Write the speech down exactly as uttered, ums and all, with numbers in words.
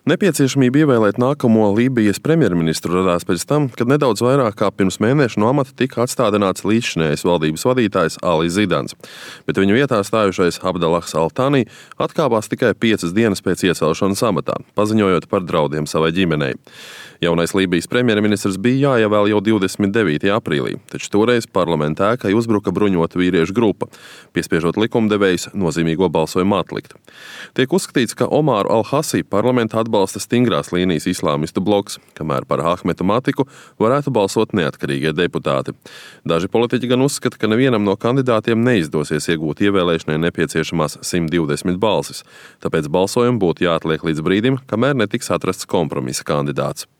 Nepieciešamība ievēlēt nākamo Lībijas premjerministru radās pēc tam, kad nedaudz vairāk kā pirms mēneša no amata tika atstādināts līdzšinējais valdības vadītājs Ali Zidans, bet viņu vietā stājušais Abdalahs Al-Thani atkāpās tikai piecas dienas pēc iecelšanas amatā, paziņojot par draudiem savai ģimenei. Jaunais Lībijas premjerministrs bija jāievēl jau divdesmit devītajā aprīlī, taču toreiz parlamentā ēkai uzbruka bruņotu vīriešu grupa, piespiežot likumdevējus nozīmīgo balsojumu atlikt. Tiek uzskatīts, ka Omāru Al-Hasī parlamentā atbalsta stingrās līnijas islāmistu bloks, kamēr par Ahmetu Matiku varētu balsot neatkarīgie deputāti. Daži politiķi gan uzskata, ka nevienam no kandidātiem neizdosies iegūt ievēlēšanai nepieciešamās simt divdesmit balsis, tāpēc balsojumu būtu jāatliek līdz brīdim, kamēr netiks atrasts kompromisa kandidāts.